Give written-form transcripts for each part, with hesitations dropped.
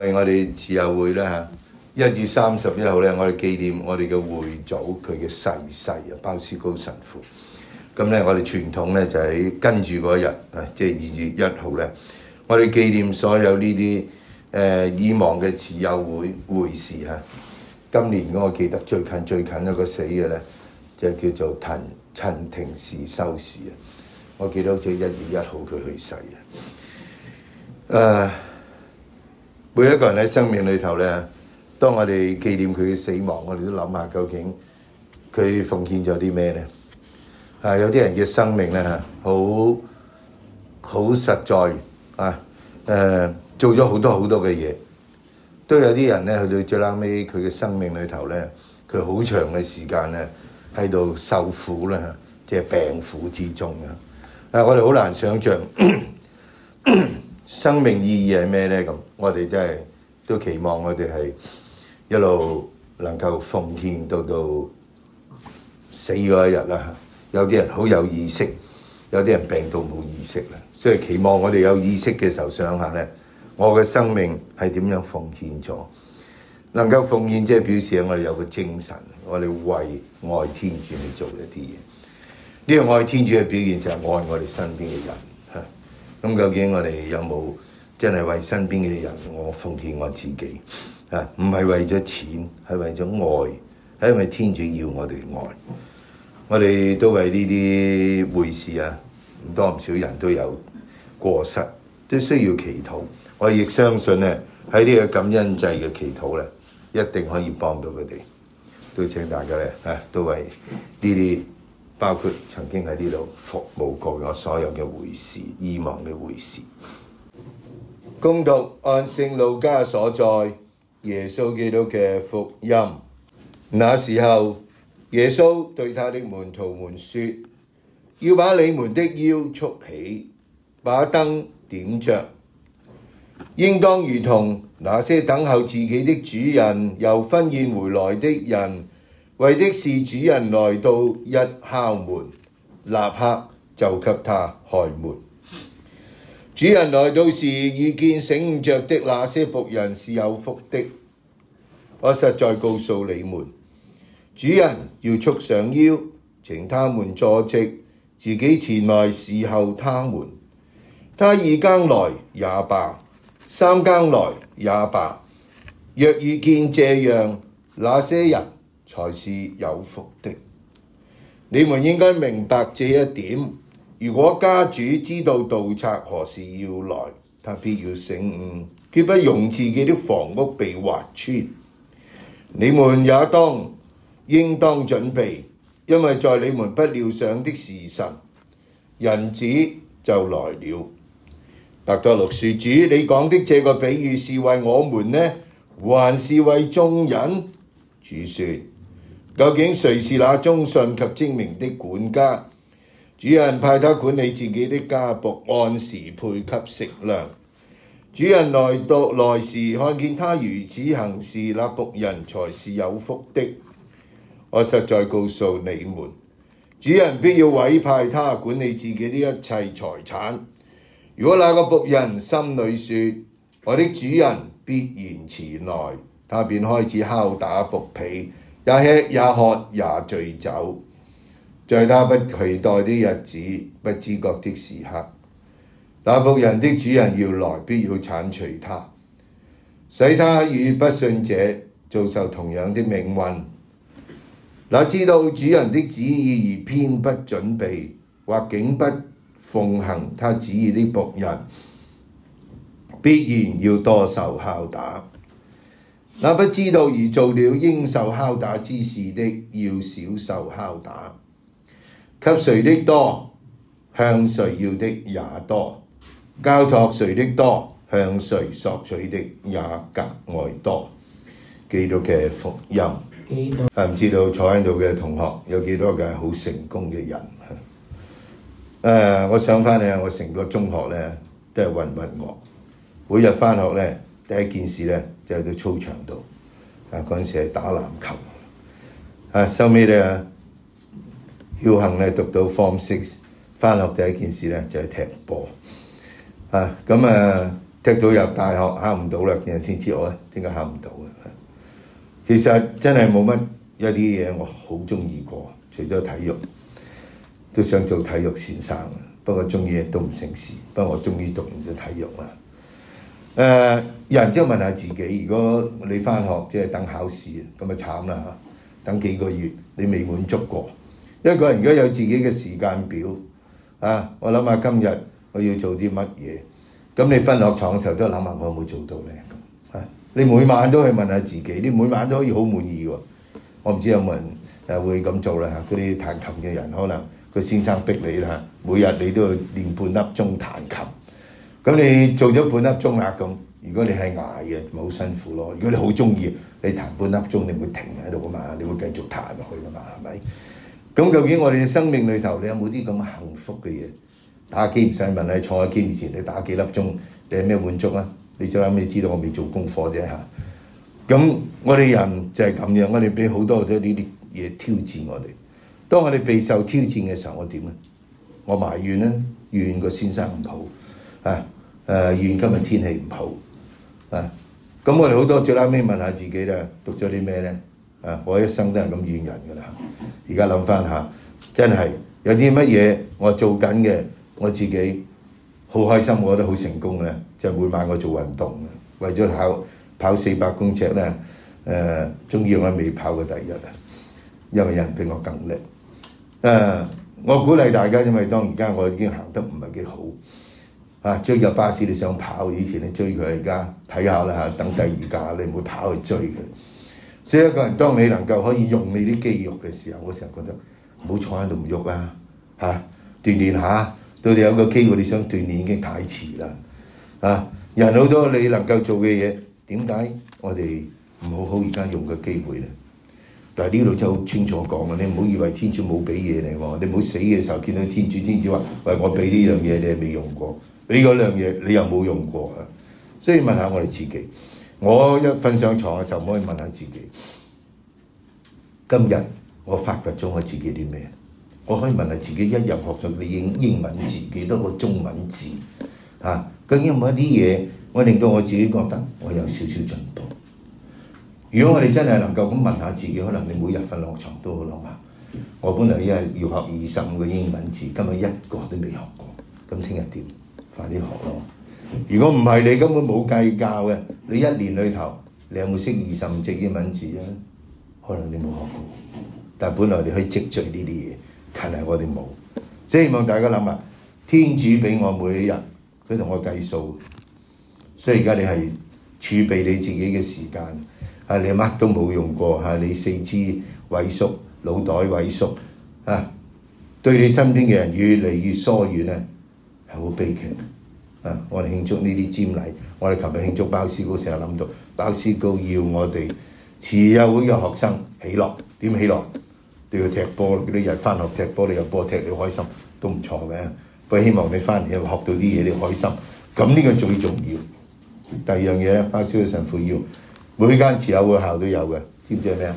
係我哋慈幼會啦嚇，1月31號咧，我哋紀念我哋嘅會祖佢嘅逝世啊，鮑思高神父。咁咧，我哋傳統咧就係跟住嗰日啊，即係2月1號咧，我哋紀念所有呢啲已亡嘅慈幼會士嚇。今年我記得最近一個死嘅咧，就叫做陳廷士修士啊。我記得好似1月1號佢去世啊。每一個人喺生命裏頭咧，當我哋紀念佢嘅死亡，我哋都諗下究竟佢奉獻咗啲咩咧？有啲人嘅生命咧好實在啊，做咗好多嘅嘢，都有啲人咧去到最後尾，佢嘅生命裏頭咧，佢好長嘅時間咧喺度受苦啦，即係病苦之中啊！我哋好難想像生命意義係咩咧？咁我哋真係都期望我哋係一路能夠奉獻到死嗰一日啦。有啲人好有意識，有啲人病到冇意識啦。所以期望我哋有意識嘅時候想下咧，我嘅生命係點樣奉獻咗？能夠奉獻即係表示我哋有個精神，我哋為愛天主去做一啲嘢。呢個愛天主嘅表現就係愛我哋身邊嘅人。咁究竟我哋有冇真係為身邊嘅人，我奉獻我自己啊？唔係為咗錢，係為咗愛，係因為天主要我哋愛。我哋都為呢啲會士啊，唔多唔少人都有過失，都需要祈禱。我亦相信咧，喺呢個感恩祭嘅祈禱咧，一定可以幫到佢哋。都請大家咧都為呢啲。包括曾經喺呢度服務過我所有嘅會士，已亡嘅會士。恭讀按聖路加所載耶穌基督嘅福音。那時候，耶穌對他的門徒們說：要把你們的腰束起，把燈點着，應當如同那些等候自己的主人由婚宴回來的人，為的是主人來到一敲門，立刻就給他開門。主人來到時，遇見醒悟着的那些僕人是有福的。我實在告訴你們，主人要束上腰，請他們坐席，自己前來侍候他們。他2更來也罷，3更來也罷，若遇見這樣，那些人才是有福的。你們應該明白這一點。如果家主知道盜賊何時要來，他必要醒悟，決不容自己的房屋被挖穿。你們也應當準備，因為在你們不料想的時辰，人子就來了。伯多祿說：主，你講的這個比喻是為我們呢，還是為眾人？主說：究竟誰是那忠信及精明的管家？主人派他管理自己的家僕，按時配給食糧。主人來時，看見他如此行事，那僕人才是有福的。我實在告訴你們，主人必要委派他管理自己的一切財產。如果那個僕人心裏說：我的主人必然遲來，他便開始拷打僕婢，也吃也喝也醉酒，在他不期待的日子、不知覺的時刻，那僕人的主人要來，必要剷除他，使他與不信者遭受同樣的命運。那知道主人的旨意而偏不準備，或竟不奉行他旨意的僕人，必然要多受拷打。那不知道而做了應受拷打之事的，要少受拷打。給誰的多，向誰要的也多；交託誰的多，向誰索取的也格外多。基督嘅福音。唔知道坐喺度嘅同學有幾多個係好成功嘅人？我想翻嚟，我成個中學咧都係渾渾噩。每日翻學咧，第一件事咧就去到操場度。嗰陣時係打籃球。收尾咧僥倖咧讀到 Form 6，翻學第一件事咧就係踢波。 踢到入大學考唔到啦，然後先知我點解考唔到嘅。其實真係冇乜一啲嘢我好中意過，除咗體育，都想做體育先生。不過終於都唔成事。不過我終於讀完咗體育啦。人即係問下自己，如果你返學即係等考試，咁咪慘啦嚇！等幾個月你未滿足過。一個人如果有自己嘅時間表啊，我諗下今日我要做啲乜嘢，咁你瞓落床嘅時候都諗下我有冇做到咧？啊，你每晚都去問下自己，你每晚都可以好滿意喎。我唔知有冇人會咁做啦嚇。嗰啲彈琴嘅人可能個先生逼你啦，每日你都要練半粒鐘彈琴。咁你做咗半粒鐘啦咁，如果你係捱嘅，咪好辛苦咯。如果你好中意，你彈半粒鐘，你唔會停喺度噶嘛，你會繼續彈落去噶嘛，係咪？咁究竟我哋嘅生命裏頭，你有冇啲咁幸福嘅嘢？打機唔使問，你坐喺機面前，你打幾粒鐘，你係咩滿足啊？你最後尾知道我未做功課啫嚇。咁我哋人就係咁樣，我哋俾好多呢啲嘢挑戰我哋。當我哋備受挑戰嘅時候，我點咧？我埋怨咧，怨個先生唔好啊，怨今日天氣唔好啊。咁我哋好多最後尾問下自己咧，讀咗啲咩咧？我一生都係咁怨人㗎啦。而家諗翻下，真係有啲乜嘢我做緊嘅，我自己好開心，我覺得好成功咧。就每晚我做運動，為咗跑400公尺咧，終於我未跑過第一啊，因為有人比我更叻。我鼓勵大家，因為當而家我已經行得唔係幾好追入巴士你想跑，以前你追佢，而家睇下啦嚇，等第二架你唔會跑去追佢。所以一個人當你能夠可以用你啲肌肉嘅時候，我成日覺得唔好坐喺度唔喐啊嚇，鍛鍊下，到你有個機會你想鍛鍊已經太遲啦。人好多你能夠做嘅嘢，點解我哋唔好好而家用個機會咧？但係呢度真係好清楚講嘅，你唔好以為天主冇俾嘢你喎，你唔好死嘅時候見到天主話：喂，我俾呢樣嘢你係未用過，俾嗰樣嘢你又冇用過啊！所以問下我哋自己，我一瞓上床嘅時候，可以問下自己：今日我發掘咗我自己啲咩？我可以問下自己，一日學咗啲英文字，幾多個中文字究竟有冇一啲嘢，我令到我自己覺得我有少少進步？如果我哋真係能夠咁問下自己，可能你每日瞓落床都好諗下，我本來一日要學25個英文字，今日一個都未學過，咁聽日點？快啲學咯！如果唔係你根本冇計較嘅，你一年裏頭你有冇識25隻英文字啊？可能你冇學過，但係本來你可以積聚呢啲嘢，但係我哋冇。所以希望大家諗下，天主俾我每一日，佢同我計數，所以而家你係儲備你自己嘅時間。你乜都冇用過你四肢萎縮，腦袋萎縮對你身邊嘅人越嚟越疏遠咧，係好悲劇我哋慶祝呢啲瞻禮，我哋琴日慶祝鮑思高，成日諗到鮑思高要我哋慈幼會嘅學生喜樂，點喜樂？你要踢波，嗰啲人翻學踢波，你有波踢，你開心都唔錯嘅。不過希望你翻嚟學到啲嘢，你開心，咁呢個最重要。第二樣嘢咧，鮑思高神父要。每間慈幼會校都有嘅，知唔知係咩啊？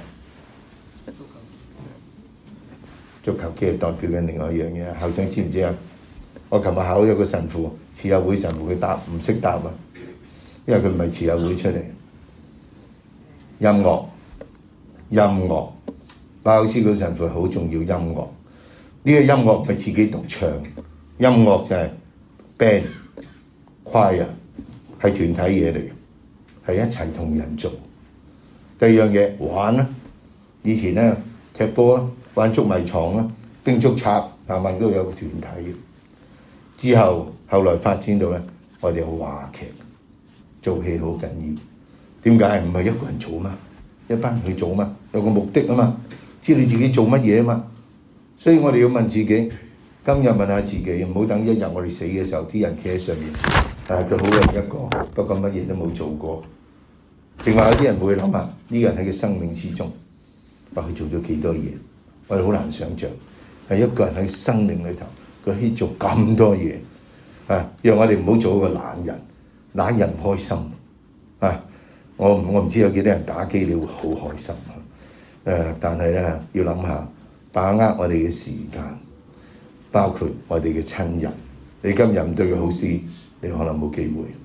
足球機係代表緊另外一樣嘢，校長知唔知啊？我琴日考咗個神父，慈幼會神父，佢答唔識答啊，因為佢唔係慈幼會出嚟。音樂，鮑思高神父好重要音樂。呢個音樂唔係自己獨唱，音樂就係 band、choir 係團體嘢嚟。係一齊同人做。第二樣嘢玩啦，以前咧踢波啦，玩捉迷藏啦，兵捉賊，慢慢都有個團體。之後來發展到咧，我哋有話劇，做戲好緊要。點解唔係一個人做嘛？一班人去做嘛？有個目的啊嘛，知你自己做乜嘢啊嘛。所以我哋要問自己，今日問下自己，唔好等一日我哋死嘅時候，啲人企喺上面，但係佢好人一個，不過乜嘢都冇做過。另外有啲人會諗下，呢個人喺佢生命之中，話佢做咗幾多嘢，我哋好難想像。係一個人喺生命裏頭，佢可以做咁多嘢讓我哋唔好做一個懶人，懶人唔開心我唔知有幾多人打機你會好開心但係咧要諗下，把握我哋嘅時間，包括我哋嘅親人。你今日唔對佢好啲，你可能冇機會。